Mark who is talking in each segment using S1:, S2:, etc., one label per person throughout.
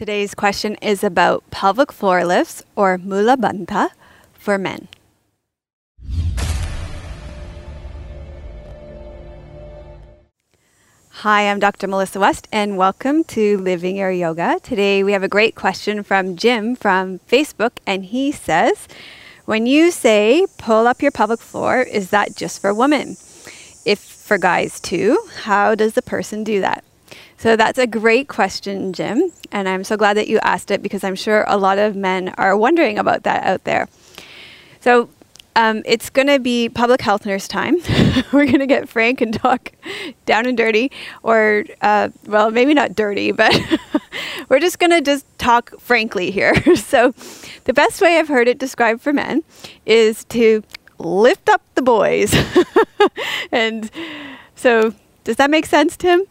S1: Today's question is about pelvic floor lifts or Mula Bandha for men. Hi, I'm Dr. Melissa West and welcome to Living Your Yoga. Today we have a great question from Jim from Facebook, and he says, when you say pull up your pelvic floor, is that just for women? If for guys too, how does the person do that? So that's a great question, Jim, and I'm so glad that you asked it because I'm sure a lot of men are wondering about that out there. So it's going to be public health nurse time. We're going to get frank and talk down and dirty, or, well, maybe not dirty, but we're just going to just talk frankly here. So the best way I've heard it described for men is to lift up the boys. And so does that make sense, Tim?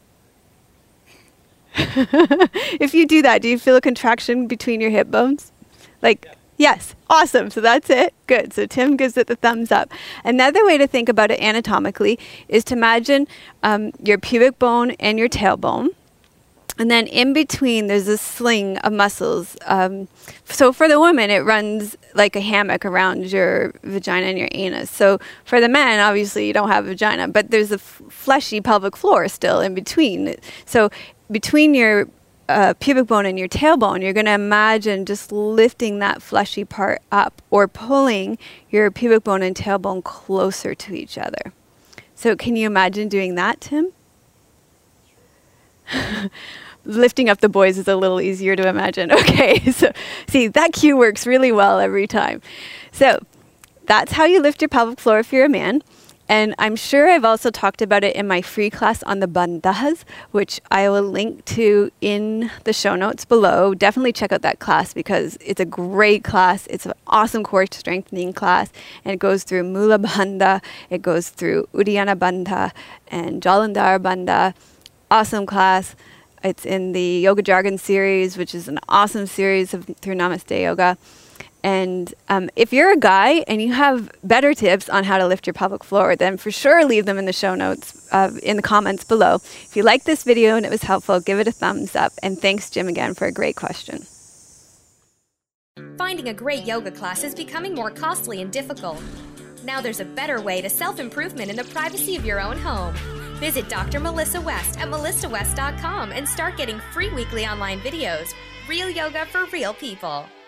S1: If you do that, do you feel a contraction between your hip bones? Like, yes. Awesome. So that's it. Good. So Tim gives it the thumbs up. Another way to think about it anatomically is to imagine your pubic bone and your tailbone. And then in between, there's a sling of muscles. So for the woman, it runs like a hammock around your vagina and your anus. So for the men, obviously, you don't have a vagina, but there's a fleshy pelvic floor still in between. So between your pubic bone and your tailbone, you're going to imagine just lifting that fleshy part up or pulling your pubic bone and tailbone closer to each other. So can you imagine doing that, Tim? Lifting up the boys is a little easier to imagine. Okay, so see, that cue works really well every time. So that's how you lift your pelvic floor if you're a man. And I'm sure I've also talked about it in my free class on the bandhas, which I will link to in the show notes below. Definitely check out that class because it's a great class. It's an awesome core strengthening class. And it goes through Mula Bandha, it goes through Uddiyana Bandha and Jalandhar Bandha. Awesome class. It's in the Yoga Jargon series, which is an awesome series through Namaste Yoga. And if you're a guy and you have better tips on how to lift your pelvic floor, then for sure leave them in the show notes, in the comments below. If you liked this video and it was helpful, give it a thumbs up. And thanks, Jim, again for a great question.
S2: Finding a great yoga class is becoming more costly and difficult. Now there's a better way to self-improvement in the privacy of your own home. Visit Dr. Melissa West at melissawest.com and start getting free weekly online videos. Real yoga for real people.